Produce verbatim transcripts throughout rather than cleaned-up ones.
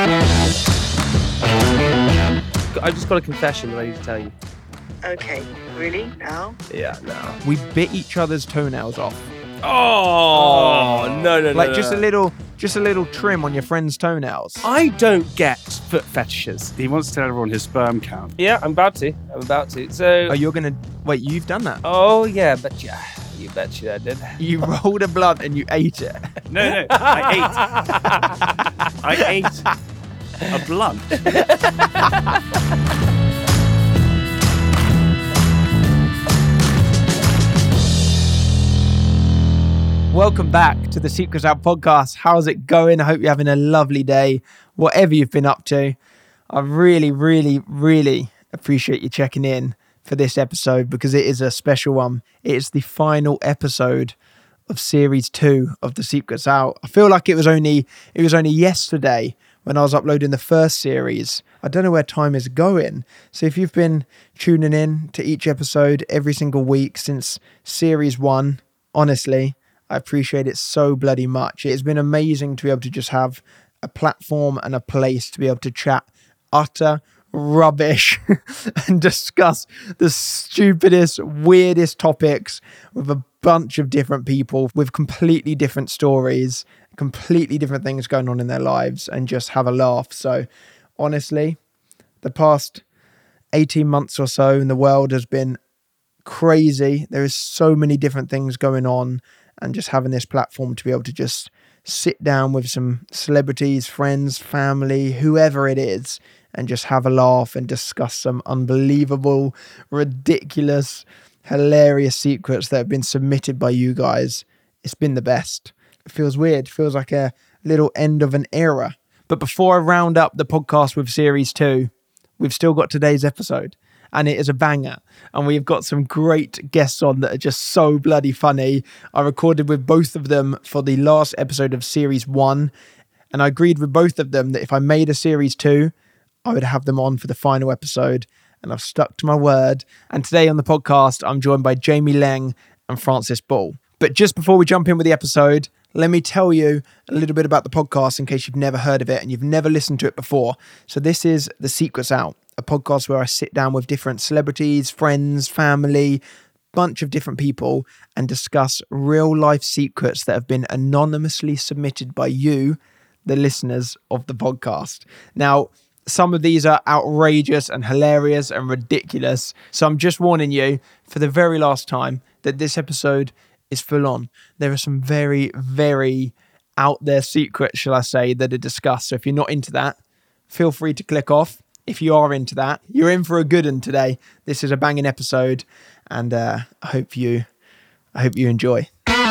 I've just got a confession that I need to tell you. Okay, really? Now? Yeah, no. We bit each other's toenails off. Oh, no, no, no. Like no, just no. a little, just a little trim on your friend's toenails. I don't get foot fetishes. He wants to tell everyone his sperm count. Yeah, I'm about to. I'm about to. So. Oh, you're gonna wait? You've done that? Oh yeah, bet you. You bet you I did. You rolled a blunt and you ate it. No, no, I ate. I ate a blunt. Welcome back to the Secrets Out podcast. How's it going? I hope you're having a lovely day, whatever you've been up to. I really, really, really appreciate you checking in for this episode because it is a special one. It is the final episode of series two of the Secrets Out. I feel like it was only it was only yesterday when I was uploading the first series. I don't know where time is going. So if you've been tuning in to each episode every single week since series one, honestly, I appreciate it so bloody much. It's been amazing to be able to just have a platform and a place to be able to chat utter rubbish and discuss the stupidest, weirdest topics with a bunch of different people with completely different stories, completely different things going on in their lives, and just have a laugh. So honestly, the past eighteen months or so in the world has been crazy. There is so many different things going on, and just having this platform to be able to just sit down with some celebrities, friends, family, whoever it is, and just have a laugh and discuss some unbelievable, ridiculous, hilarious secrets that have been submitted by you guys. It's been the best. It feels weird. It feels like a little end of an era. But before I round up the podcast with series two, we've still got today's episode. And it is a banger. And we've got some great guests on that are just so bloody funny. I recorded with both of them for the last episode of series one. And I agreed with both of them that if I made a series two, I would have them on for the final episode. And I've stuck to my word. And today on the podcast, I'm joined by Jamie Leng and Francis Ball. But just before we jump in with the episode, let me tell you a little bit about the podcast in case you've never heard of it and you've never listened to it before. So this is The Secrets Out, a podcast where I sit down with different celebrities, friends, family, bunch of different people and discuss real life secrets that have been anonymously submitted by you, the listeners of the podcast. Now, some of these are outrageous and hilarious and ridiculous. So I'm just warning you for the very last time that this episode is full on. There are some very, very out there secrets, shall I say, that are discussed. So if you're not into that, feel free to click off. If you are into that, you're in for a good one today. This is a banging episode, and uh, I hope you, I hope you enjoy.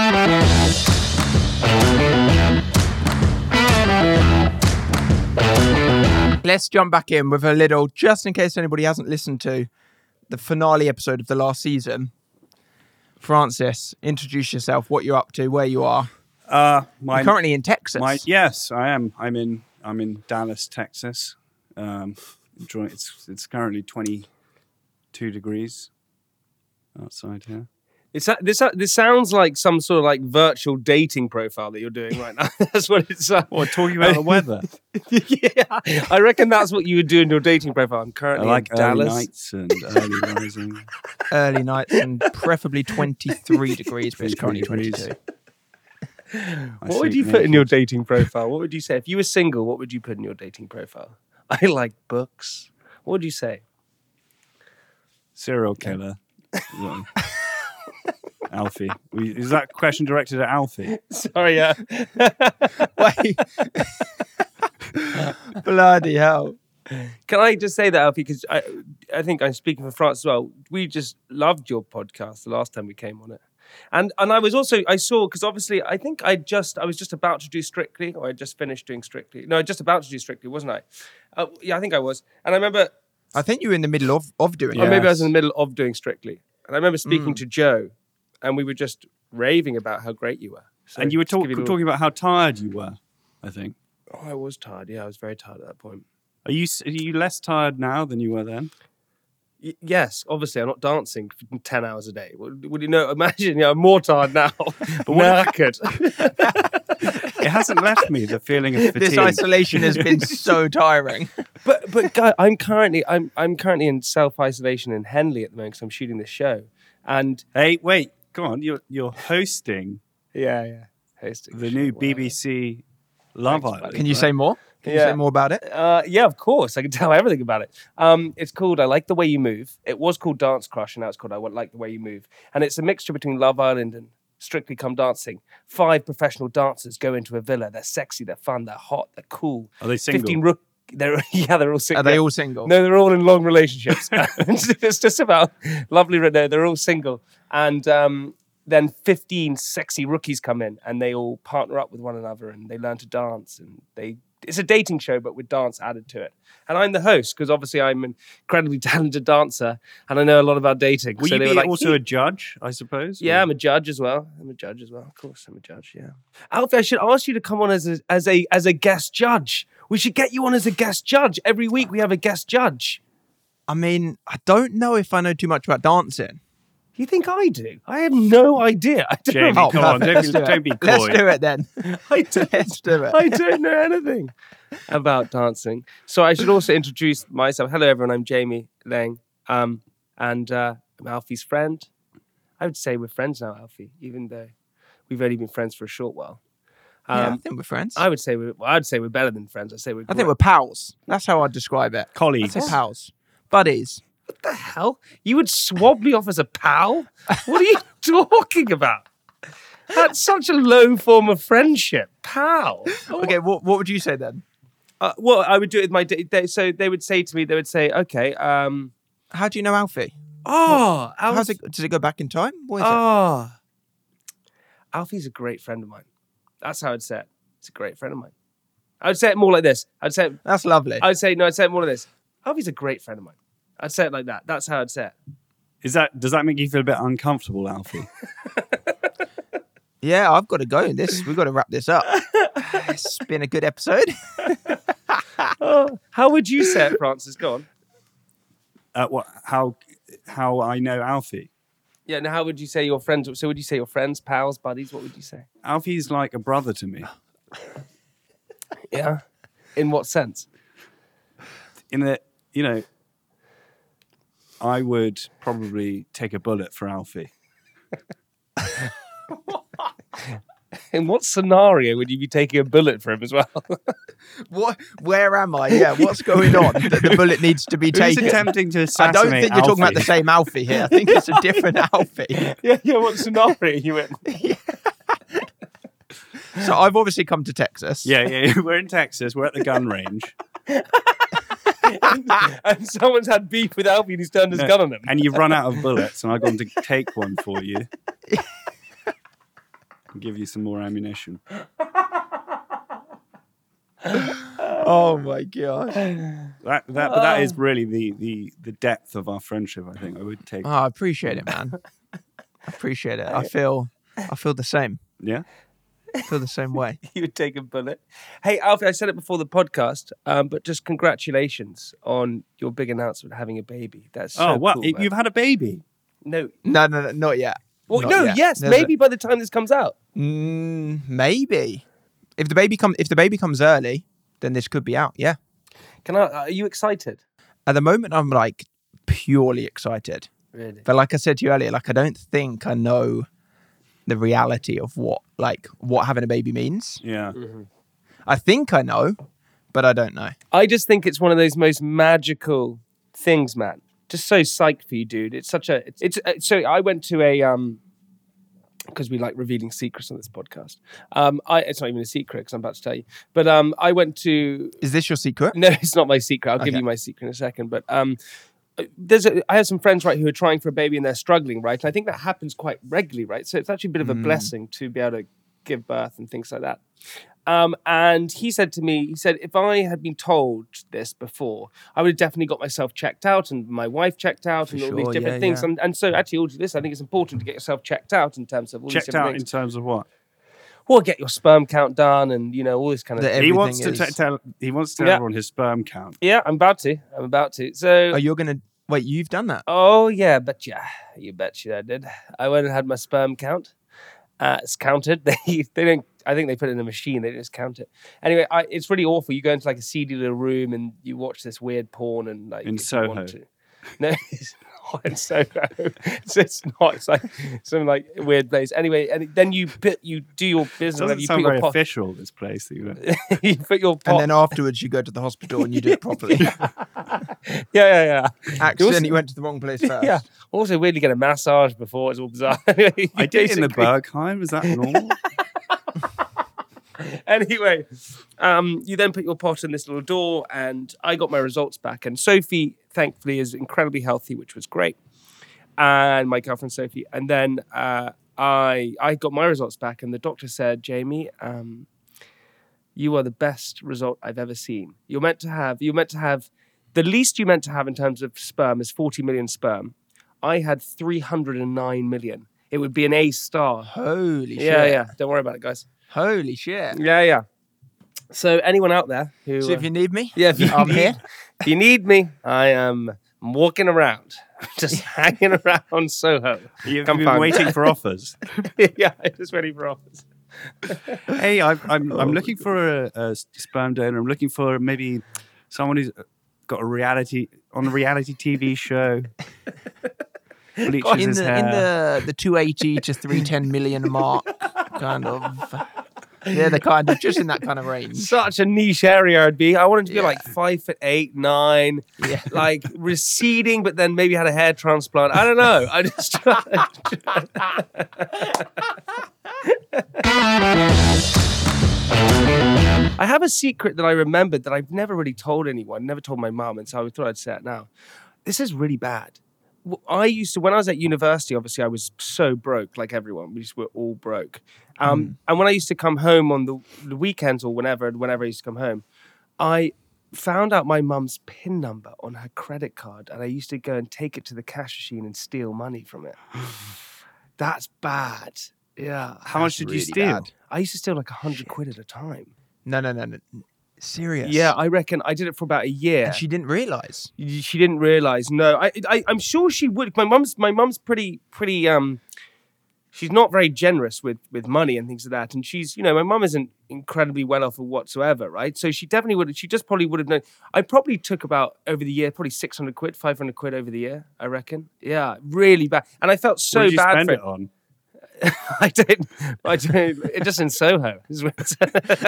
Let's jump back in with a little, just in case anybody hasn't listened to the finale episode of the last season. Francis, introduce yourself, what you're up to, where you are. Uh, my, you're currently in Texas. My, yes, I am. I'm in. I'm in Dallas, Texas. Um, it's it's currently twenty-two degrees outside here. It's this. This sounds like some sort of like virtual dating profile that you're doing right now. That's what it's. Uh, What, talking about the weather? Yeah, I reckon that's what you would do in your dating profile. I'm currently I like in early Dallas. nights and early rising. Early nights and preferably twenty-three degrees, but it's currently twenty-two. What would you put in your dating profile? What would you say if you were single? What would you put in your dating profile? I like books. What would you say? Serial killer. Alfie. Is that question directed at Alfie? Sorry, yeah. Wait. Bloody hell. Can I just say that, Alfie, because I, I think I'm speaking for France as well. We just loved your podcast the last time we came on it. And and I was also, I saw, because obviously I think I just, I was just about to do Strictly, or I just finished doing Strictly. No, just about to do Strictly, wasn't I? Uh, yeah, I think I was. And I remember... I think you were in the middle of, of doing Or it. maybe I was in the middle of doing Strictly. And I remember speaking Mm. to Joe, and we were just raving about how great you were. So And you were just to talk, give you a talking about how tired you were, I think. little- Oh, I was tired. Yeah, I was very tired at that point. Are you are you less tired now than you were then? Y- yes, obviously, I'm not dancing for ten hours a day. Would, would you know? Imagine, yeah, I'm more tired now, but knackered. it hasn't left me the feeling of fatigue. This isolation has been so tiring. But but guy, I'm currently I'm I'm currently in self isolation in Henley at the moment because I'm shooting this show, and Hey, wait, come on! You're you're hosting yeah yeah hosting the show, new whatever. B B C Love Thanks, Island. Can you right? say more? Can you Yeah. say more about it? Uh, yeah, of course. I can tell everything about it. Um, it's called I Like the Way You Move. It was called Dance Crush, and now it's called I Like the Way You Move. And it's a mixture between Love Island and Strictly Come Dancing. Five professional dancers go into a villa. They're sexy, they're fun, they're hot, they're cool. Are they single? Fifteen rook. They're yeah, they're all single. Are they all single? No, they're all in long relationships. It's just about lovely. No, they're all single, and um, then fifteen sexy rookies come in, and they all partner up with one another, and they learn to dance, and they. It's a dating show, but with dance added to it. And I'm the host because obviously I'm an incredibly talented dancer, and I know a lot about dating. Will so you they be were like, also a judge, I suppose? yeah, or- I'm a judge as well. I'm a judge as well. Of course, I'm a judge. Yeah, Alfie, I should ask you to come on as a as a as a guest judge. We should get you on as a guest judge every week. We have a guest judge. I mean, I don't know if I know too much about dancing. You think I do? I have no idea. I don't Jamie, know. come on, perfect. don't, Let's be- do it. don't be coy. Let's do it then. I don't, Let's do it. I don't know anything about dancing. So I should also introduce myself. Hello, everyone. I'm Jamie Lang, um, and uh, I'm Alfie's friend. I would say we're friends now, Alfie, even though we've only been friends for a short while. Um, yeah, I think we're friends. I would say we're. Well, I'd say we're better than friends. I'd say we're. I think we're pals. That's how I'd describe it. I'd Colleagues. say pals. Buddies. What the hell? You would swab me off as a pal? What are you talking about? That's such a low form of friendship, pal. Okay, what, what would you say then? Uh, well, I would do it with my. They, they, so they would say to me, they would say, "Okay, um, How do you know Alfie? oh, Alf- How's it, does it go back in time? What is oh, Alfie's a great friend of mine." That's how I'd say it. It's a great friend of mine. I would say it more like this. I'd say, it, it? That's lovely. I'd say, no, I'd say it more like this. Alfie's a great friend of mine. I'd say it like that. That's how I'd say it. Is that does that make you feel a bit uncomfortable, Alfie? Yeah, I've got to go. This we've got to wrap this up. It's been a good episode. Oh, how would you say it, Francis? Go on. Uh, what? How? How I know Alfie? Yeah, now how would you say your friends? So would you say your friends, pals, buddies? What would you say? Alfie's like a brother to me. Yeah. In what sense? In that, you know, I would probably take a bullet for Alfie. In what scenario would you be taking a bullet for him as well? What? Where am I? Yeah, what's going on? That the bullet needs to be Who's taken. attempting to I assassinate don't think you're talking about the Alfie? same Alfie here. I think it's a different Alfie. yeah, yeah. What scenario are you in? So I've obviously come to Texas. Yeah, yeah. We're in Texas. We're at the gun range. And someone's had beef with Alfie and he's turned his No, gun on him. And you've run out of bullets, and I've gone to take one for you. And give you some more ammunition. Oh my gosh. That, that, but that is really the, the, the depth of our friendship. I think I would take. Oh, I appreciate it, man. I appreciate it. I feel, I feel the same. Yeah. I feel the same way. You would take a bullet. Hey, Alfie, I said it before the podcast, um, but just congratulations on your big announcement of having a baby. That's so Oh, what? cool, man. You've had a baby? No. No, no, no, not yet. Well, Not no, yet. yes, There's maybe by the time this comes out. A, mm, maybe. If the baby come, if the baby comes early, then this could be out. Yeah. Can I? Are you excited? At the moment, I'm like purely excited. Really? But like I said to you earlier, like I don't think I know the reality of what like what having a baby means. Yeah. I think I know, but I don't know. I just think it's one of those most magical things, man. Just so psyched for you, dude. It's such a. It's, it's uh, so I went to a um. Because we like revealing secrets on this podcast. Um, I it's not even a secret because I'm about to tell you. But um, I went to. Is this your secret? No, it's not my secret. I'll give Okay. you my secret in a second. But um, there's a, I have some friends, right, who are trying for a baby and they're struggling, right? And I think that happens quite regularly, right? So it's actually a bit of a blessing to be able to give birth and things like that. Um, and he said to me, he said, if I had been told this before, I would have definitely got myself checked out and my wife checked out For and all sure, these different yeah, things. yeah. And, and so actually all of this, I think it's important to get yourself checked out in terms of all these Checked different out in things. terms of what? Or get your sperm count done and, you know, all this kind of The thing. He Everything wants to is- t- tell. He wants to tell Yeah. everyone his sperm count. Yeah, I'm about to. I'm about to. So... Oh, you're gonna wait. You've done that. Oh yeah, but yeah, you bet you I did. I went and had my sperm count. Uh, it's counted. They they don't I think they put it in a machine. They just count it. Anyway, I, it's really awful. You go into like a seedy little room and you watch this weird porn and like In if you Soho. want to. No, it's not in Soho. It's, it's not. It's like some like weird place. Anyway, and then you put you do your It business. doesn't You sound put your very pot. official, this place. That you went. You put your pot. And then afterwards, you go to the hospital and you do it properly. yeah, yeah, yeah. Accidentally went to the wrong place first. Yeah. Also, weirdly get a massage before. It's all bizarre. Anyway, I did it in the basically- Bergheim. Is that normal? Anyway, um, you then put your pot in this little door, and I got my results back. And Sophie, thankfully, is incredibly healthy, which was great. And my girlfriend Sophie. And then uh, I I got my results back, and the doctor said, Jamie, um, you are the best result I've ever seen. You're meant to have. You're meant to have. The least you meant to have in terms of sperm is forty million sperm. I had three hundred nine million. It would be an A star. Holy shit. Yeah, yeah. Don't worry about it, guys. Holy shit. Yeah, yeah. So anyone out there who, So if uh, you need me, yeah, if you I'm need, here. If you need me, I am walking around, just hanging around Soho. You've Come been find me. waiting for offers. Yeah, I'm just ready for offers. Hey, I, I'm I'm looking for a, a sperm donor. I'm looking for maybe someone who's got a reality on a reality T V show. Bleaches In his the, hair. in the, the two eighty to three ten million mark, kind of. Yeah, they're kind of just in that kind of range. Such a niche area I'd be. I wanted to be Yeah. like five foot eight, nine, Yeah. like receding, but then maybe had a hair transplant. I don't know. I just I have a secret that I remembered that I've never really told anyone, never told my mum, and so I thought I'd say it now. This is really bad. W- I used to, when I was at university, obviously I was so broke, like everyone. We just were all broke. Um, And when I used to come home on the, the weekends or whenever, whenever I used to come home, I found out my mum's PIN number on her credit card, and I used to go and take it to the cash machine and steal money from it. That's bad. Yeah. How much did you really steal? bad. I used to steal like a hundred quid at a time. No, no, no, no. Serious. Yeah, I reckon I did it for about a year. And she didn't realise. She didn't realize. No, I, I, I'm sure she would. My mum's, my mum's pretty, pretty. Um, she's not very generous with with money and things like that. And she's, you know, my mum isn't incredibly well off whatsoever, right? So she definitely would. She just probably would have known. I probably took about over the year, probably six hundred quid, five hundred quid over the year. I reckon. Yeah, really bad. And I felt so what did you bad spend for it on? I don't. I don't. It just in Soho. is where it's-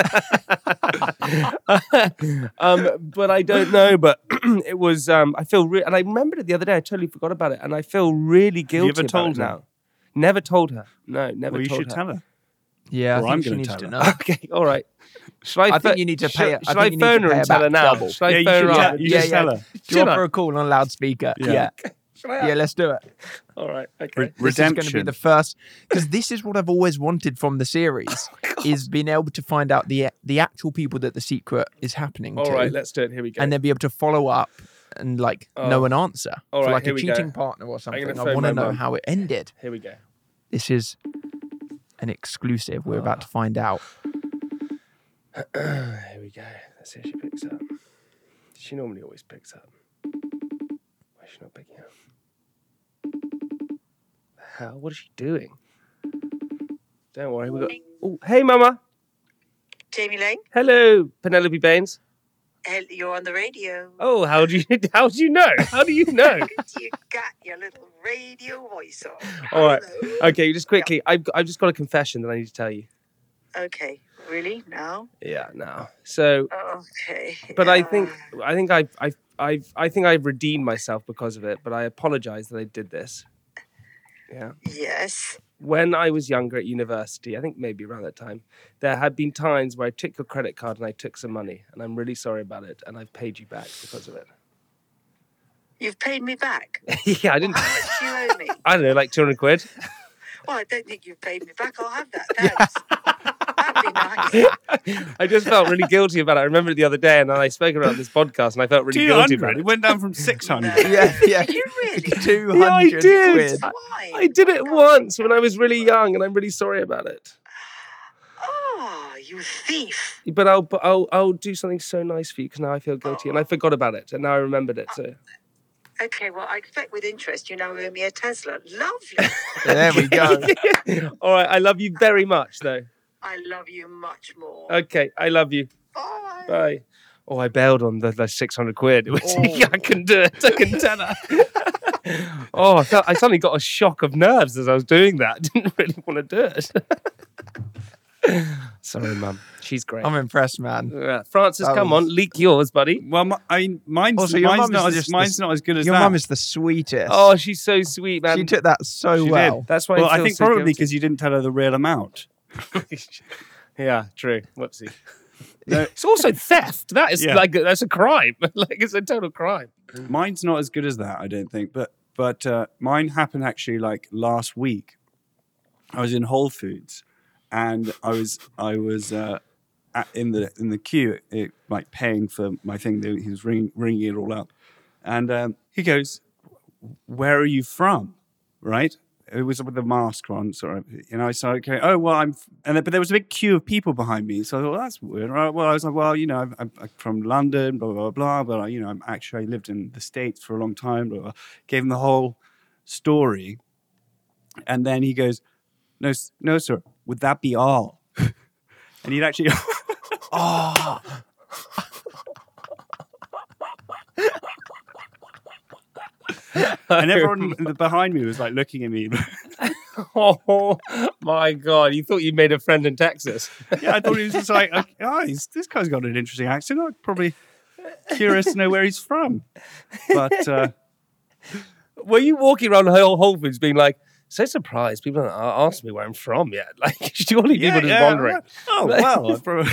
um, but I don't know. But it was. Um, I feel. Re- and I remembered it the other day. I totally forgot about it, and I feel really guilty. ever about told it her? now. Never told her. No, never Well, you told should her. tell her. Yeah, Or I I'm think she gonna needs tell to her. know. Okay, all right. Should I? I think pho- you need to should- pay- I Should think I, you need to phone her pay and her tell her back now? double. Should I Yeah, you phone should her? tell- up? you yeah, should yeah. tell her. Do you Should want I? for a call on loudspeaker? Yeah. Yeah. Should I? Yeah, let's do it. All right. Okay. Re- This is going to be redemption. the first, because this is what I've always wanted from the series, is being able to find out the the actual people that the secret is happening All to, right. Let's do it. Here we go. and then be able to follow up and like Oh. know an answer All for right, like here a we go. cheating partner or I'm something. gonna I phone want to my know mum. how it ended. Here we go. This is an exclusive. We're about to find out. Here we go. Let's see if she picks up. She normally always picks up. Why is she not picking up? The hell? What is she doing? Don't worry. We got. Oh, hey, Mama. Jamie Lang, Hello, Penelope Baines. hell, you're on the radio. Oh, how do you? How do you know? How do you know? You got your little radio voice on. All right. Hello. Okay, just quickly. I've I've just got a confession that I need to tell you. Okay, really? Now? Yeah. Now. So, Okay. but I think Uh, I think I've I've I've I think I've redeemed myself because of it. But I apologize that I did this. Yeah. yes. When I was younger at university, I think maybe around that time, there had been times where I took your credit card and I took some money, and I'm really sorry about it, and I've paid you back because of it. You've paid me back. Yeah, I didn't. How much do you owe me? I don't know, like two hundred quid. Well, I don't think you've paid me back. I'll have that. Thanks. That'd be nice. I just felt really guilty about it. I remember it the other day, and then I spoke about it on this podcast, and I felt really Two guilty about hundred. it. It went down from six No. hundred. Yeah, yeah. Did you really? Two Yeah, I hundred did. quid. Why? I did it God, once when I God, was really you- young, and I'm really sorry about it. Oh, you thief. But I'll, but I'll, I'll do something so nice for you because now I feel guilty, and I forgot about it, and now I remembered it. So Okay, well, I expect with interest you now owe me a Tesla. Lovely. There we go. all right, I love you very much, though. I love you much more. Okay, I love you. Bye. Bye. Oh, I bailed on the, the six hundred quid. It was, Oh. I couldn't do it. I couldn't tell her. Oh, I, felt, I suddenly got a shock of nerves as I was doing that. I didn't really want to do it. Sorry, Mum. She's great. I'm impressed, man. Yeah. Francis, That come was- on, leak yours, buddy. Well, my, I mean, mine's, Also, your mine's, mum is not, as, just the- mine's not as good as Your that. mum is the sweetest. Oh, she's so sweet, man. she took that so She did. well. That's why well, I, I feel think so probably guilty. because you didn't tell her the real amount. Yeah, true. Whoopsie. No, It's also theft. That is Yeah. like that's a crime. Like it's a total crime. mine's not as good as that, I don't think. But but uh, mine happened actually like last week. I was in Whole Foods, and I was I was uh, at, in the in the queue, it, like paying for my thing. He was ringing ringing it all up, and um, he goes, "Where are you from?" Right? It was with the mask on, sort of. You know, I said, "Okay, oh well, I'm," and then, but there was a big queue of people behind me. So I thought, well, that's weird. Right? Well, I was like, well, you know, I'm, I'm, I'm from London, blah blah blah, but I, you know, I'm actually I lived in the States for a long time. Blah, blah. Gave him the whole story, and then he goes, "No, s- no, sir. Would that be all?" And he'd actually. Oh, And everyone behind me was like looking at me. Oh my god! You thought you made a friend in Texas? Yeah, I thought he was just like, okay, oh, he's, this guy's got an interesting accent. I'm probably curious to know where he's from. But uh, Were you walking around Whole Whole Foods being like, so surprised people don't a- ask me where I'm from yet? Like, surely people just wondering. Oh, well. I probably-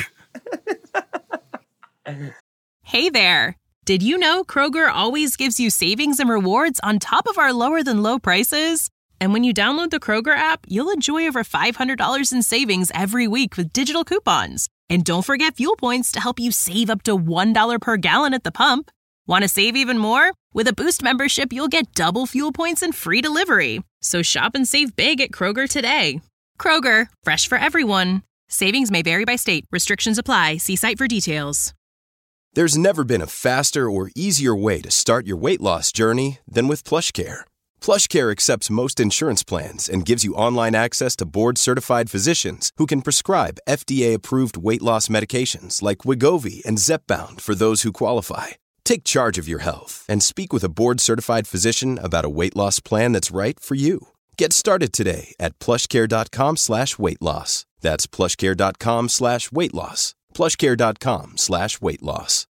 Hey there! Did you know Kroger always gives you savings and rewards on top of our lower than low prices? And when you download the Kroger app, you'll enjoy over five hundred dollars in savings every week with digital coupons. And don't forget fuel points to help you save up to one dollar per gallon at the pump. Want to save even more? With a Boost membership, you'll get double fuel points and free delivery. So shop and save big at Kroger today. Kroger, fresh for everyone. Savings may vary by state. Restrictions apply. See site for details. There's never been a faster or easier way to start your weight loss journey than with PlushCare. PlushCare accepts most insurance plans and gives you online access to board-certified physicians who can prescribe F D A-approved weight loss medications like Wegovy and Zepbound for those who qualify. Take charge of your health and speak with a board-certified physician about a weight loss plan that's right for you. Get started today at plushcare.com slash weight loss. That's plushcare.com slash weight loss. plushcare.com slash weight loss.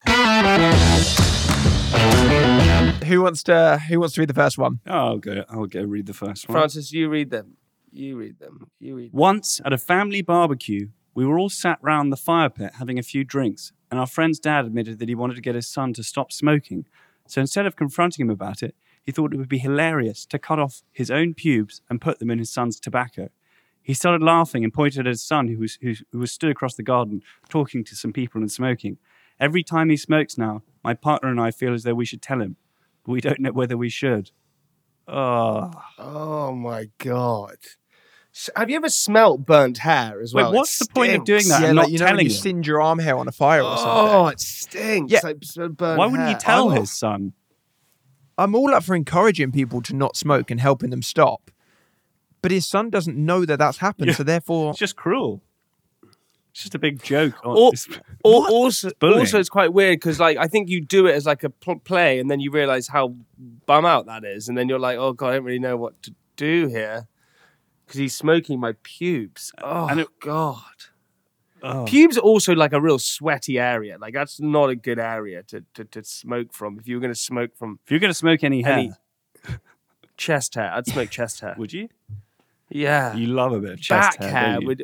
who wants to who wants to read the first one? Oh, I'll go. I'll go read the first one. Francis, you read them. You read them. You read them. Once at a family barbecue, we were all sat round the fire pit having a few drinks, and our friend's dad admitted that he wanted to get his son to stop smoking. So instead of confronting him about it, he thought it would be hilarious to cut off his own pubes and put them in his son's tobacco. He started laughing and pointed at his son, who was, who, who was stood across the garden talking to some people and smoking. Every time he smokes now, my partner and I feel as though we should tell him, but we don't know whether we should. Oh. Oh my god! S- Have you ever smelt burnt hair as Wait, well? what's It the point of doing stinks. that? Yeah, and like not you know when telling you him? singe your arm hair on a fire or something. Oh, it stinks. Yeah. Like s- burnt Why wouldn't hair. you tell Oh. his son? I'm all up for encouraging people to not smoke and helping them stop. But his son doesn't know that that's happened, Yeah. so therefore, It's just cruel. It's just a big joke. on- Or, it's- or What? also, bullying. also, it's quite weird because, like, I think you do it as like a pl- play, and then you realize how bum out that is, and then you're like, "Oh God, I don't really know what to do here," because he's smoking my pubes. Oh And it- God, oh. pubes are also like a real sweaty area. Like that's not a good area to to, to smoke from. If you were going to smoke from If you're going to smoke any hair, any chest hair, I'd smoke chest hair. would you? Yeah, You love a bit of chest back hair, hair don't you? would.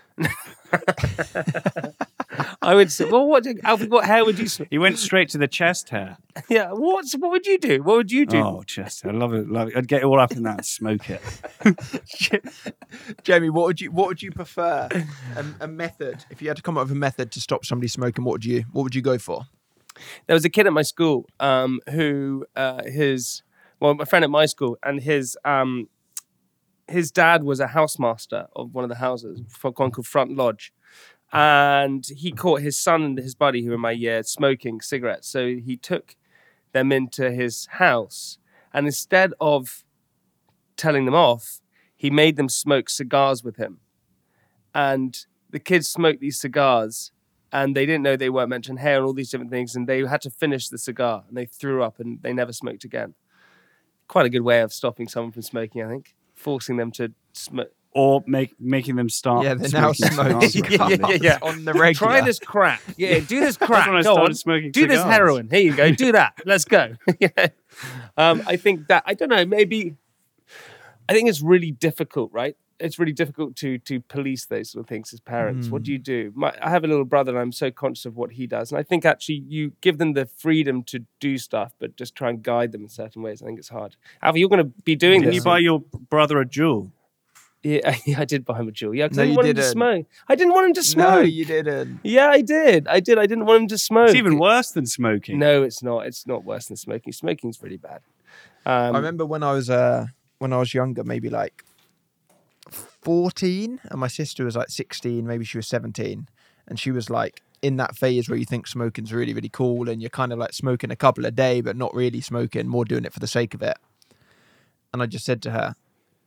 I would say, well, what, Alfie, what hair would you smoke? He went straight to the chest hair. Yeah, what's what would you do? What would you do? Oh, chest hair. I love it. Love it. I'd get all up in that and smoke it. Jamie, what would you what would you prefer? A, a method. If you had to come up with a method to stop somebody smoking, what would you what would you go for? There was a kid at my school um, who uh, his well, a friend at my school, and his um, his dad was a housemaster of one of the houses, for one called Front Lodge, and he caught his son and his buddy, who were in my year, smoking cigarettes. So he took them into his house, and instead of telling them off, he made them smoke cigars with him, and the kids smoked these cigars and they didn't know they weren't meant to inhale and all these different things, and they had to finish the cigar and they threw up and they never smoked again. Quite a good way of stopping someone from smoking, I think. Forcing them to smoke. Or make making them start. Yeah, they're now smoking smoking cigars. yeah, yeah, yeah. on the regular. Try this crack. Yeah, do this crack. when I Go started on. smoking Do this cigars. heroin. Here you go. Do that. Let's go. yeah. um, I think that, I don't know, maybe, I think it's really difficult, right? It's really difficult to to police those sort of things as parents. Mm. What do you do? My, I have a little brother and I'm so conscious of what he does. And I think actually you give them the freedom to do stuff, but just try and guide them in certain ways. I think it's hard. Alfie, you're going to be doing Didn't this. you buy your brother a jewel? Yeah, I did buy him a jewel. Yeah, because No, I didn't you want him didn't. to smoke. I didn't want him to smoke. No, you didn't. Yeah, I did. I did. I didn't want him to smoke. It's even worse than smoking. No, it's not. It's not worse than smoking. Smoking's really bad. Um, I remember when I was uh when I was younger, maybe like fourteen, and my sister was like sixteen, maybe she was seventeen, and she was like in that phase where you think smoking's really, really cool, and you're kind of like smoking a couple a day, but not really smoking, more doing it for the sake of it. And I just said to her,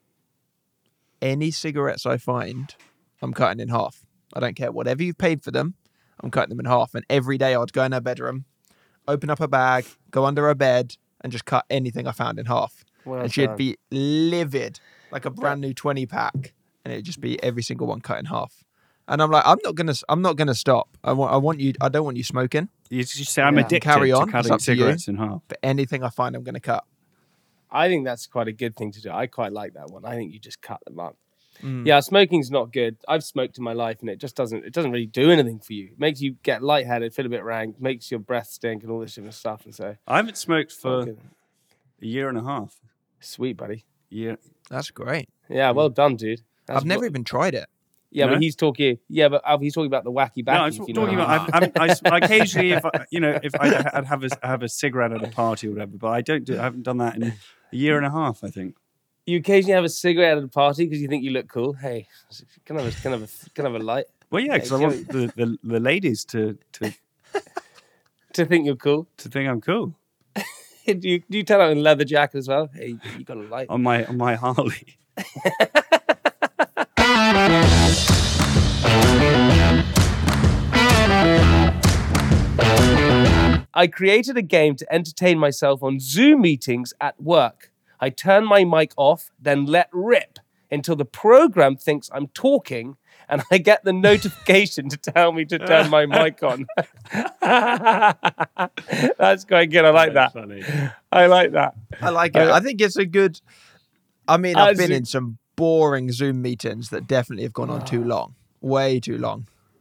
any cigarettes I find, I'm cutting in half. I don't care. Whatever you've paid for them, I'm cutting them in half. And every day I'd go in her bedroom, open up her bag, go under her bed, and just cut anything I found in half. Well and she'd done. be livid, like a brand new twenty pack, and it'd just be every single one cut in half. And I'm like, I'm not gonna, I'm not gonna stop. I want, I want you. I don't want you smoking. You just say I'm Yeah. addicted Carry on. to cutting It's up to you. cigarettes in half. But anything I find, I'm gonna cut. I think that's quite a good thing to do. I quite like that one. I think you just cut them up. Mm. Yeah, smoking's not good. I've smoked in my life, and it just doesn't. It doesn't really do anything for you. It makes you get lightheaded, feel a bit rank, makes your breath stink, and all this different stuff. And so, I haven't smoked not for good. a year and a half. Sweet, buddy. Yeah. That's great. Yeah, well done, dude. That's I've never what- even tried it. Yeah, No? but he's talking. Yeah, but Alf, he's talking about the wacky No, I'm backy. if you talking know. about. I've, I've, I, occasionally, if I, you know, if I, I'd have a have a cigarette at a party or whatever, but I don't do. I haven't done that in a year and a half. I think. You occasionally have a cigarette at a party because you think you look cool. Hey, can I have a, can I have a, can I have a light? Well, yeah, because I Yeah, want the, the, the ladies to, to To think you're cool. to think I'm cool do you do you turn out in a leather jacket as well? Hey, you got a light. on my on my Harley. I created a game to entertain myself on Zoom meetings at work. I turn my mic off, then let rip until the program thinks I'm talking, and I get the notification to tell me to turn my mic on. That's quite good. I like that. Funny. I like that. I like it. Uh, I think it's a good. I mean, I've Uh, been Zoom- in some boring Zoom meetings that definitely have gone on too long, way too long.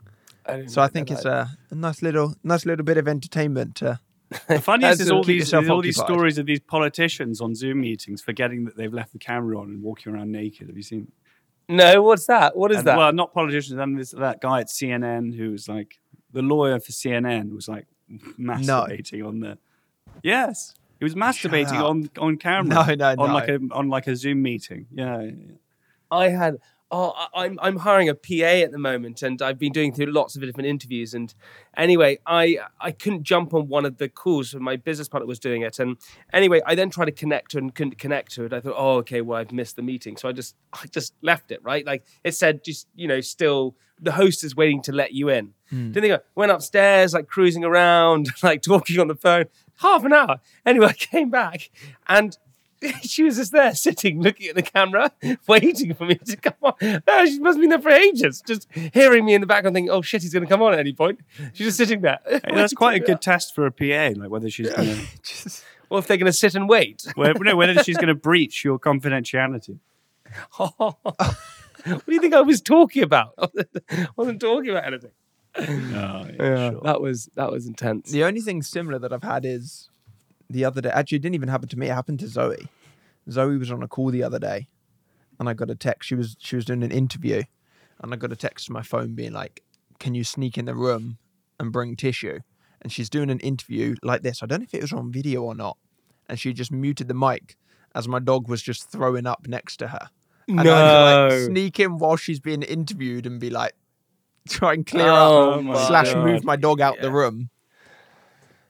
I So I think it's a, a nice little, nice little bit of entertainment to. The funniest That's is all to keep these yourself all these occupied. stories of these politicians on Zoom meetings forgetting that they've left the camera on and walking around naked. Have you seen? No, what's that? What is And- that? Well, not politicians. And there's that guy at C N N who was like the lawyer for C N N was like masturbating on the. Yes, he was masturbating up. on on camera. No, no, on no. like a on like a Zoom meeting. Yeah, yeah, yeah. I had oh I- I'm I'm hiring a P A at the moment, and I've been doing through lots of different interviews. And anyway, I I couldn't jump on one of the calls when my business partner was doing it. And anyway, I then tried to connect to her and couldn't connect to it. I thought, oh okay, well I've missed the meeting, so I just I just left it. Right, like it said, just you know, still the host is waiting to let you in. Didn't think I went upstairs, like cruising around, like talking on the phone, half an hour. Anyway, I came back and. She was just there, sitting, looking at the camera, waiting for me to come on. No, she must have been there for ages, just hearing me in the background, thinking, "Oh shit, he's going to come on at any point." She's just sitting there. Hey, that's quite a good test for a P A, like whether she's going to, Or if they're going to sit and wait. no, whether she's going to breach your confidentiality. What do you think I was talking about? I wasn't talking about anything. Oh, yeah, sure. That was that was intense. The only thing similar that I've had is the other day. Actually, it didn't even happen to me. It happened to Zoe. Zoe was on a call the other day, and I got a text. She was she was doing an interview, and I got a text to my phone being like, "Can you sneak in the room and bring tissue?" And she's doing an interview like this. I don't know if it was on video or not. And she just muted the mic as my dog was just throwing up next to her. And I had to like sneak in while she's being interviewed and be like, try and clear Oh up my slash God. move my dog out Yeah. the room.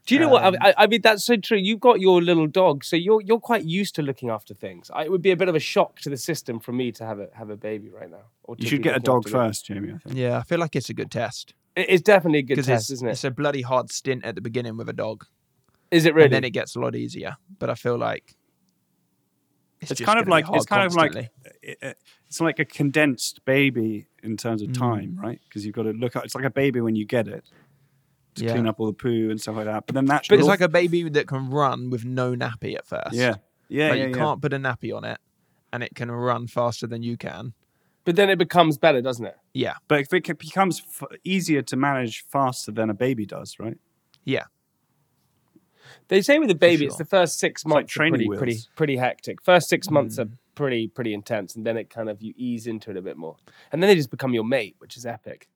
Do you know what? Um, I, I mean, that's so true. You've got your little dog, so you're you're quite used to looking after things. I, it would be a bit of a shock to the system for me to have a have a baby right now. Or to You should be get a looking dog after them. first, Jamie. I think. Yeah, I feel like it's a good test. It- It's definitely a good Because test, it's, isn't it? it's a bloody hard stint at the beginning with a dog. Is it really? And then it gets a lot easier. But I feel like it's, It's just kind of gonna be like hard it's kind constantly. of like it, it- it's like a condensed baby in terms Mm. of time, right? Because you've got to look at it's like a baby when you get it to Yeah. clean up all the poo and stuff like that. But then that's But it's like a baby that can run with no nappy at first. yeah, yeah, Like yeah, you yeah. can't put a nappy on it, and it can run faster than you can. But then it becomes better, doesn't it? Yeah, But if it c- becomes f- easier to manage faster than a baby does, right? yeah. They say with a baby, it's sure. the first six like months are training pretty, pretty, wheels. pretty hectic. First six months Mm. are pretty, pretty intense, and then it kind of you ease into it a bit more, and then they just become your mate, which is epic.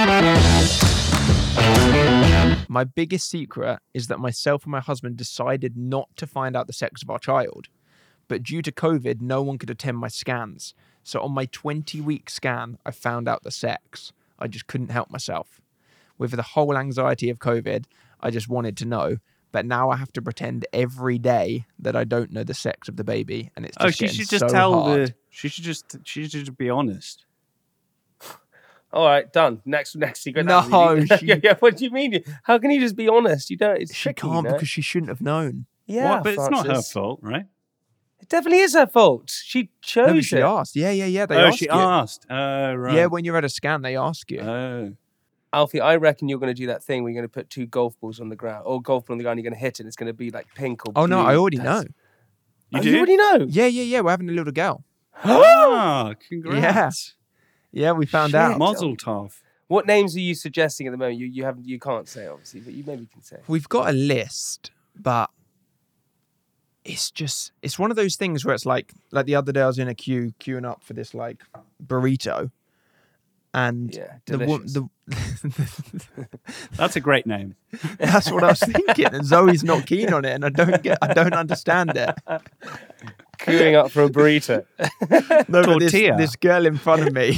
My biggest secret is that myself and my husband decided not to find out the sex of our child. But due to COVID, no one could attend my scans. So on my twenty-week scan, I found out the sex. I just couldn't help myself. With the whole anxiety of COVID, I just wanted to know. But now I have to pretend every day that I don't know the sex of the baby, and it's just Oh, she getting should just so tell hard. the. She should just. She should just be honest. All right, done. Next, next secret. No, That's easy. she- yeah, yeah. What do you mean? How can you just be honest? You don't. It's She tricky, can't you know? because she shouldn't have known. yeah, What? But it's not her Francis. fault, right? It definitely is her fault. She chose No, but she it. asked. Yeah, yeah, yeah. They oh, ask she you. asked. Oh, right. Yeah, when you're at a scan, they ask you. Oh. Alfie, I reckon you're going to do that thing where you're going to put two golf balls on the ground, or golf ball on the ground, and you're going to hit it, and it's going to be like pink or oh no, blue. I already That's- know. You Oh, do? you already know? Yeah, yeah, yeah. We're having a little girl. Ah, congrats. Yeah, we found Shit. out. Mazel tov. What names are you suggesting at the moment? You you have you can't say obviously, but you maybe can say. We've got a list, but it's just it's one of those things where it's like like the other day I was in a queue queuing up for this like burrito, and Yeah, the, wo- delicious. the That's a great name. that's what I was thinking, and Zoe's not keen on it, and I don't get I don't understand it. Queuing up for a burrito. No, but this, Tortilla. this girl in front of me.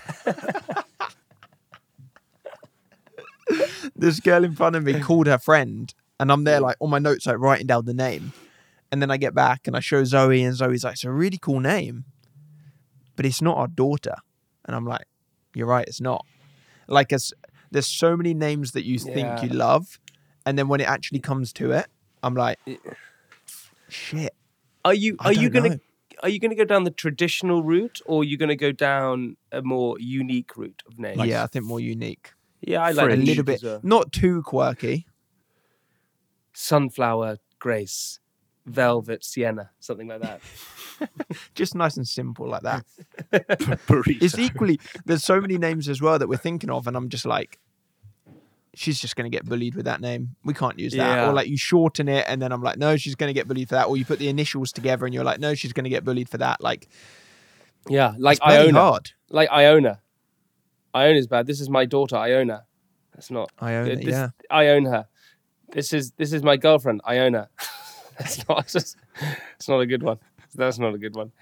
This girl in front of me called her friend, and I'm there like on my notes, like writing down the name. And then I get back and I show Zoe, and Zoe's like, "It's a really cool name, but it's not our daughter." And I'm like, "You're right, it's not." Like, as there's so many names that you think Yeah. you love, and then when it actually comes to it, I'm like, "Shit." Are you I are you don't gonna know. are you gonna go down the traditional route, or are you gonna go down a more unique route of names? yeah, I think more unique, yeah, I like a unique little bit, as well. not too quirky. Sunflower Grace, Velvet Sienna, something like that. Just nice and simple like that. Burrito. It's equally, there's so many names as well that we're thinking of, and I'm just like, she's just going to get bullied with that name. We can't use that. Yeah. Or like you shorten it, and then I'm like, no, she's going to get bullied for that. Or you put the initials together, and you're like, no, she's going to get bullied for that. Like, Yeah, like it's bloody Iona. hard. Like Iona. Iona's bad. This is my daughter, Iona. That's not. Iona, this, yeah. I own her. This is this is my girlfriend, Iona. That's not. It's, just, it's not a good one. That's not a good one.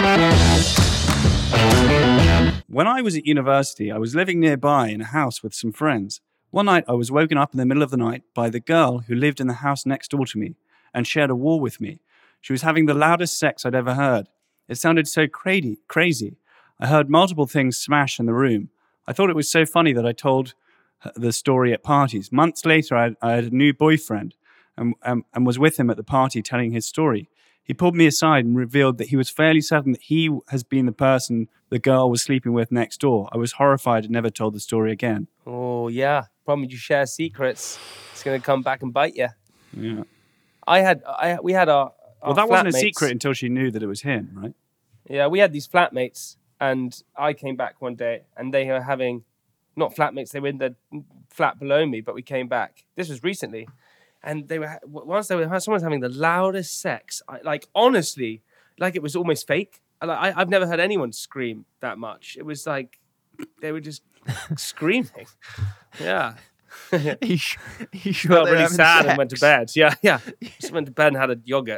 When I was at university, I was living nearby in a house with some friends. One night, I was woken up in the middle of the night by the girl who lived in the house next door to me and shared a wall with me. She was having the loudest sex I'd ever heard. It sounded so crazy. Crazy. I heard multiple things smash in the room. I thought it was so funny that I told her the story at parties. Months later, I had, I had a new boyfriend and, and, and was with him at the party telling his story. He pulled me aside and revealed that he was fairly certain that he has been the person the girl was sleeping with next door. I was horrified and never told the story again. Oh yeah. Problem is you share secrets. It's gonna come back and bite you. Yeah. I had. I we had our. our Well, that wasn't a flatmates. secret until she knew that it was him, right? Yeah, we had these flatmates, and I came back one day, and they were having, not flatmates, they were in the flat below me, but we came back. This was recently, and they were once they were someone was having the loudest sex. I, like honestly, like it was almost fake. I, I, I've never heard anyone scream that much. It was like they were just screaming. Yeah. He, sh- he Felt really sad and went to bed. Yeah, yeah. Just went to bed and had a yogurt.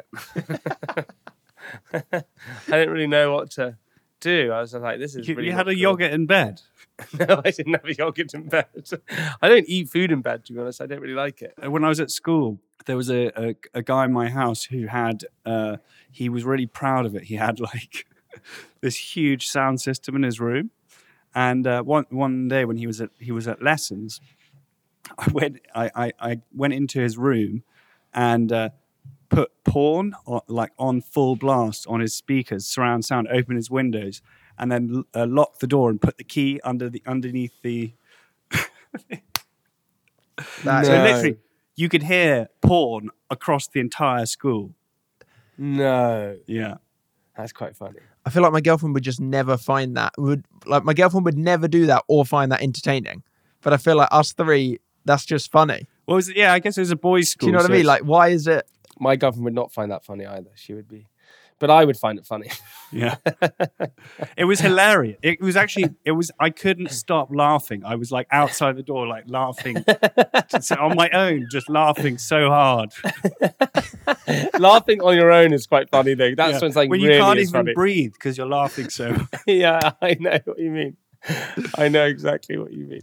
I didn't really know what to do. I was like, this is You, really you not had a cool. yogurt in bed. No, I didn't have a yogurt in bed. I don't eat food in bed, to be honest. I don't really like it. When I was at school, there was a, a, a guy in my house who had, uh, he was really proud of it. He had like this huge sound system in his room. And uh, one one day when he was at he was at lessons, I went I, I, I went into his room and uh, put porn on, like on full blast on his speakers, surround sound, open his windows, and then uh, locked the door and put the key under the underneath the. That- So No. literally, you could hear porn across the entire school. No, Yeah. that's quite funny. I feel like my girlfriend would just never find that. Would like my girlfriend would never do that or find that entertaining. But I feel like us three, that's just funny. What was it? Yeah, I guess it was a boys' school. Do you know what so I mean? it's- Like, why is it? My girlfriend would not find that funny either. She would be, but I would find it funny. Yeah. It was hilarious. It was actually, it was, I couldn't stop laughing. I was like outside the door, like laughing just on my own, just laughing so hard. Laughing on your own is quite funny though. That's Yeah. when it's like when you really can't is even funny. breathe because you're laughing so Yeah, I know what you mean. I know exactly what you mean.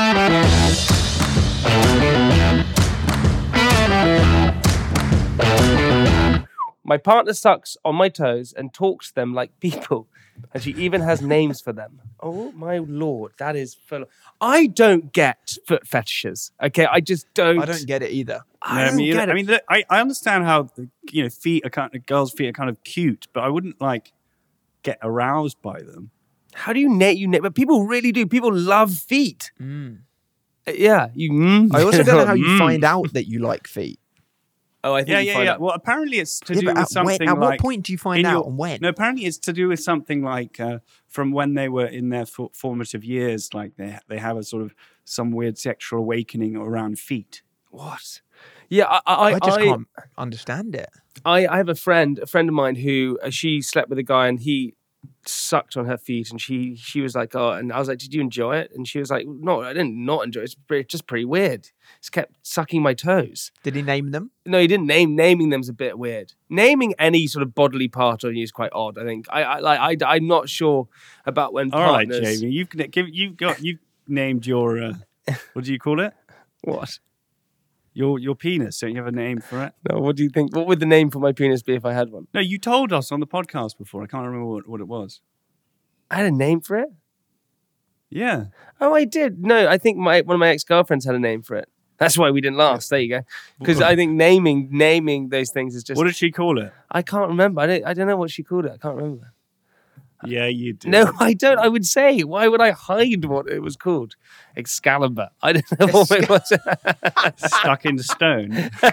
My partner sucks on my toes and talks to them like people, and she even has names for them. Oh my lord, that is full. Of... I don't get foot fetishes. Okay, I just don't. I don't get it either. I No, don't me either. get it. I mean, look, I, I understand how, you know, feet are kind of, girls' feet are kind of cute, but I wouldn't like get aroused by them. How do you name you name? But people really do. People love feet. Uh, Yeah, you. Mm. I also don't know how you Mm. find out that you like feet. Oh, I think Yeah, you yeah, find yeah. out. Well, apparently it's to Yeah, do but with at, when, something at like. what point do you find in out your- and when? No, apparently it's to do with something like uh, from when they were in their for- formative years, like they they have a sort of some weird sexual awakening around feet. What? Yeah, I, I, I just I, can't understand it. I, I have a friend, a friend of mine who uh, she slept with a guy and he sucked on her feet and she she was like, oh, and I was like, did you enjoy it? And she was like, no, I didn't not enjoy it. It's pretty, just pretty weird. Just kept sucking my toes. Did he name them? No, he didn't name. Naming them's a bit weird. Naming any sort of bodily part on you is quite odd. I think. I, I like. I, I'm not sure about when All right, partners. Jamie, you've give you've got you've named your uh, what do you call it? What? Your your penis. Don't you have a name for it? No. What do you think? What would the name for my penis be if I had one? No, you told us on the podcast before. I can't remember what, what it was. I had a name for it. Yeah. Oh, I did. No, I think my one of my ex girlfriends had a name for it. That's why we didn't last. There you go. Because I think naming naming those things is just. What did she call it? I can't remember. I don't. I don't know what she called it. I can't remember. Yeah, you do. No, I don't. I would say. Why would I hide what it was called? Excalibur. I don't know what it was. Stuck in stone.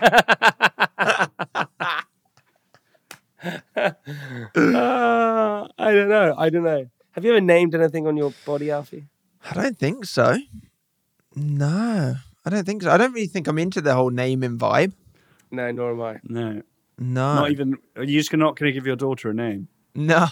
Uh, I don't know. I don't know. Have you ever named anything on your body, Alfie? I don't think so. No, I don't think so. I don't really think I'm into the whole naming vibe. No, nor am I. No. No, Not even. Are you just not going to give your daughter a name? no.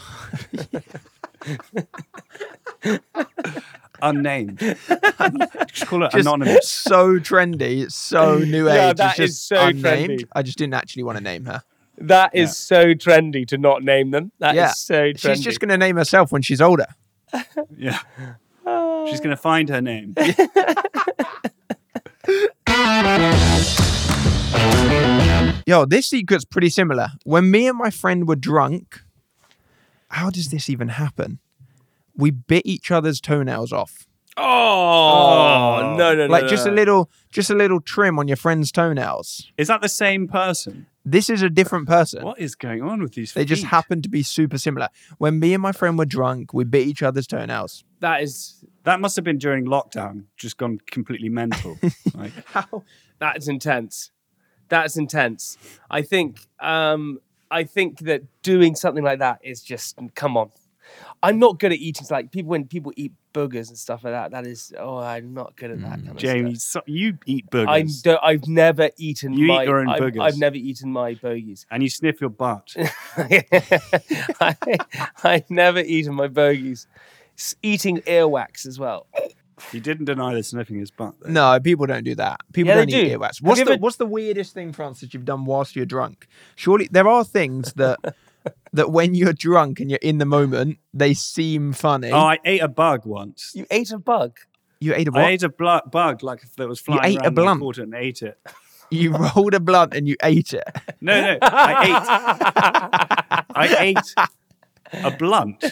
Unnamed. Just call it Just anonymous. so trendy. It's so new age. Yeah, It's that just is so unnamed. trendy. I just didn't actually want to name her. That is Yeah. so trendy to not name them. That is Yeah. so trendy. She's just going to name herself when she's older. Yeah. She's going to find her name. Yo, this secret's pretty similar. When me and my friend were drunk, how does this even happen? We bit each other's toenails off. Oh, no, no, no. Like no, just no. a little just a little trim on your friend's toenails. Is that the same person? This is a different person. What is going on with these They just feet? happen to be super similar. When me and my friend were drunk, we bit each other's toenails. That is That must have been during lockdown, just gone completely mental. Like, How? that's intense. That's intense. I think. Um, I think that doing something like that is just come on. I'm not good at eating. Like people when people eat boogers and stuff like that. That is. Oh, I'm not good at that kind of Jamie, stuff. so, you eat boogers I don't, I've never eaten You eat my. your own I've, boogers. I've never eaten my bogies. and you sniff your butt. I, I've never eaten my bogies. S- Eating earwax as well. He didn't deny the sniffing his butt. Though. No, people don't do that. People Yeah, they don't eat do. earwax. Have What's you the ever- What's the weirdest thing, Francis, you've done whilst you're drunk? Surely there are things that that when you're drunk and you're in the moment, they seem funny. Oh, I ate a bug once. You ate a bug. You ate a what? I ate a blu- bug like that was flying ate a around. and I blunt? caught it and ate it. You rolled a blunt and you ate it. No, no, I ate. I ate a blunt.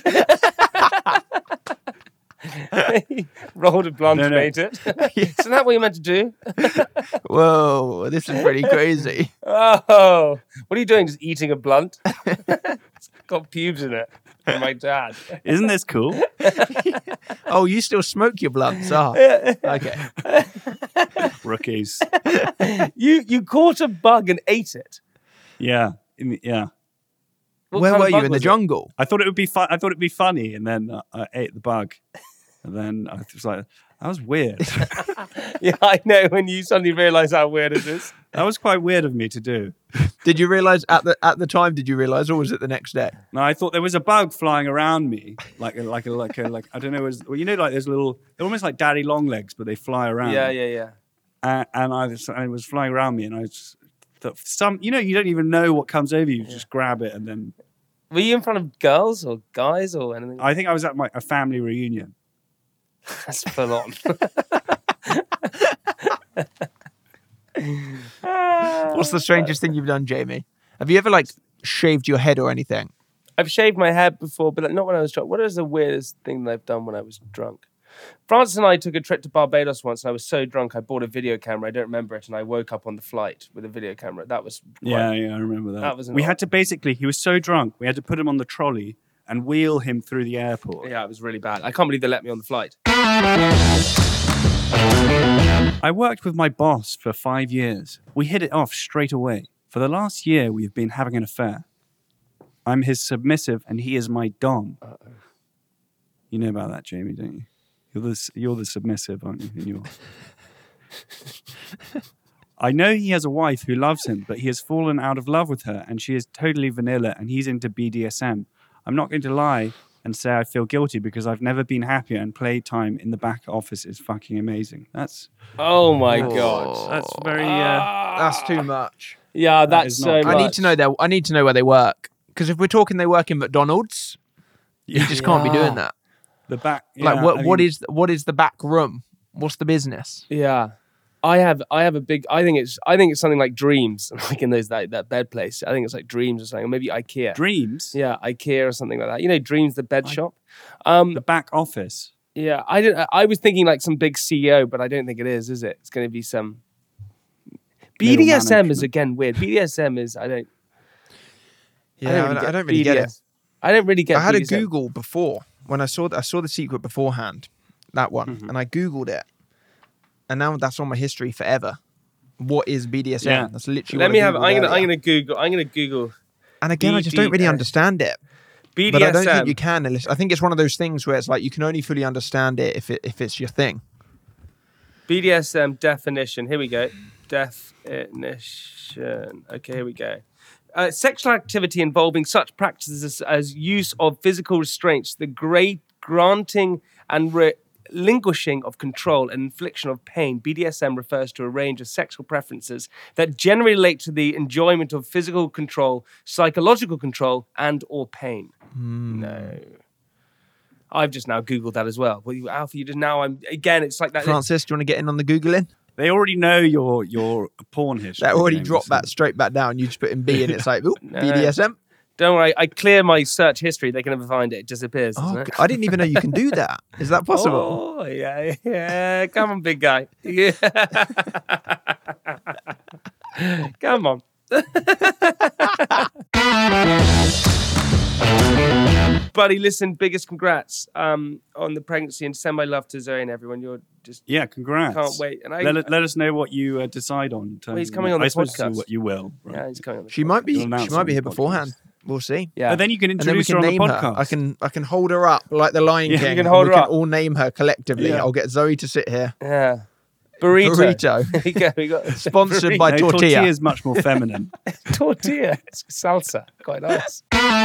Rolled a blunt No, and no. ate it. Isn't that what you're meant to do? Whoa, this is pretty crazy. Oh, what are you doing? Just eating a blunt? It's got pubes in it. From my dad. Isn't this cool? Oh, you still smoke your blunts? Ah, okay. Rookies. You you caught a bug and ate it. Yeah, in the, yeah. What Where kind of were you bug in the was it? jungle? I thought it would be fun. I thought it'd be funny, and then uh, I ate the bug, and then I was like, "That was weird." Yeah, I know. When you suddenly realise how weird it is. That was quite weird of me to do. Did you realize at the at the time? Did you realize, or was it the next day? No, I thought there was a bug flying around me, like a, like a, like a, like I don't know. It was, well, you know, like there's little, they're almost like daddy long legs, but they fly around. Yeah, yeah, yeah. And, and I was, and it was flying around me, and I just thought some, you know, you don't even know what comes over you. You just grab it, and then Were you in front of girls or guys or anything? I think I was at my a family reunion. That's full on. What's the strangest thing you've done, Jamie? Have you ever like shaved your head or anything? I've shaved my head before, but not when I was drunk. What is the weirdest thing that I've done when I was drunk? Francis and I took a trip to Barbados once, and I was so drunk I bought a video camera. I don't remember it, and I woke up on the flight with a video camera. That was quite, Yeah, yeah, I remember that. That was an we odd- had to basically, he was so drunk, we had to put him on the trolley and wheel him through the airport. yeah, it was really bad. I can't believe they let me on the flight. I worked with my boss for five years. We hit it off straight away. For the last year, we've been having an affair. I'm his submissive, and he is my dom. Uh-oh. You know about that, Jamie, don't you? You're the, you're the submissive, aren't you? And you're... I know he has a wife who loves him, but he has fallen out of love with her, and she is totally vanilla, and he's into B D S M. I'm not going to lie and say I feel guilty because I've never been happier, and playtime in the back office is fucking amazing. That's Oh my god. that's very. Uh, That's too much. Yeah, That that's is so not- much. I need to know their. I need to know where they work. Because if we're talking, they work in McDonald's. You just can't be doing that. the back. Like, yeah, what? I what mean, is? What is the back room? What's the business? Yeah. I have I have a big I think it's I think it's something like Dreams, like in those that, that bed place. I think it's like Dreams or something, or maybe IKEA. dreams? Yeah, IKEA or something like that. You know, Dreams, the bed shop. Um, The back office. yeah, I didn't. I was thinking like some big C E O, but I don't think it is. Is it? It's going to be some. B D S M is management. again weird. B D S M is I don't. Yeah, I don't I really don't, get I don't really get B D it. S. I don't really get. I had a B D S M. Google before when I saw I saw The Secret beforehand, that one, Mm-hmm. and I Googled it, and now that's on my history forever. What is B D S M? Yeah. That's literally. Let what me I have. Googled I'm gonna. I'm earlier. gonna Google. I'm gonna Google And again, I just don't really B D S. understand it. B D But I S don't M. think you can. Unless, I think it's one of those things where it's like you can only fully understand it if it if it's your thing. B D S M definition. Here we go. Definition. Okay, here we go. Uh, sexual activity involving such practices as, as use of physical restraints, the great granting and relinquishing of control and infliction of pain. B D S M refers to a range of sexual preferences that generally relate to the enjoyment of physical control, psychological control, and or pain. No. I've just now Googled that as well. Well, you, Alfie, you just now, I'm, again, it's like that. Francis, do you want to get in on the Googling? They already know your your porn history. That already James, dropped so- that straight back down. You just put in B and it's like, ooh, No. B D S M. Don't worry, I clear my search history. They can never find it. It disappears. doesn't Oh, it? I didn't even know you can do that. Is that possible? Oh, yeah, yeah. Come on, big guy. Yeah. Come on. Buddy, listen, biggest congrats um, on the pregnancy and send my love to Zoe and everyone. You're just Yeah, congrats. can't wait. And I, Let, let us know what you uh, decide on. In terms he's of- coming on the I suppose podcast. what you will. Right? yeah, he's coming on. The She might be. You'll announce She might be on here the beforehand. podcast. We'll see. Yeah. But then you can And then we introduce can her on the name her. podcast. I can. I can hold her up like the Lion Yeah, King. you can and hold we her can up. all name her collectively. Yeah. I'll get Zoe to sit here. Yeah. Burrito. Burrito. Here you go. We got Sponsored by No, Tortilla. tortilla is much more feminine. tortilla. It's salsa. Quite nice.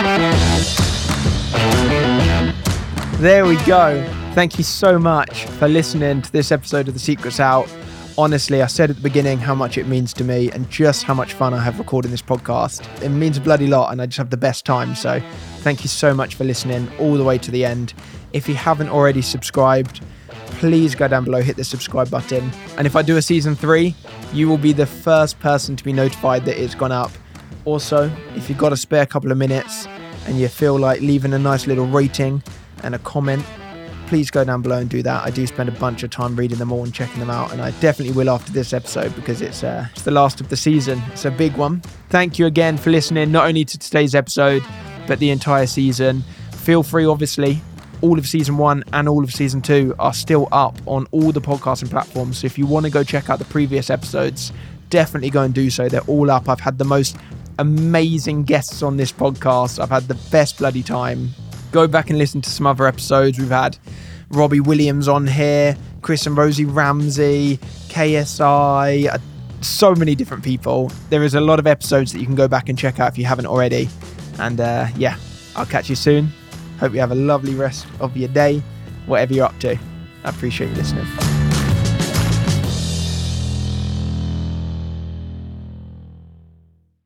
There we go. Thank you so much for listening to this episode of The Secret's Out. Honestly, I said at the beginning how much it means to me and just how much fun I have recording this podcast. It means a bloody lot and I just have the best time. So thank you so much for listening all the way to the end. If you haven't already subscribed, please go down below, hit the subscribe button. And if I do a season three, you will be the first person to be notified that it's gone up. Also, if you've got a spare couple of minutes and you feel like leaving a nice little rating and a comment, please go down below and do that. I do spend a bunch of time reading them all and checking them out, and I definitely will after this episode because it's, uh, it's the last of the season. It's a big one. Thank you again for listening, not only to today's episode, but the entire season. Feel free, obviously, all of season one and all of season two are still up on all the podcasting platforms. So if you want to go check out the previous episodes, definitely go and do so. They're all up. I've had the most amazing guests on this podcast. I've had the best bloody time. Go back and listen to some other episodes. We've had Robbie Williams on here, Chris and Rosie Ramsey, K S I, uh, so many different people. There is a lot of episodes that you can go back and check out if you haven't already. And uh, yeah, I'll catch you soon. Hope you have a lovely rest of your day, whatever you're up to. I appreciate you listening.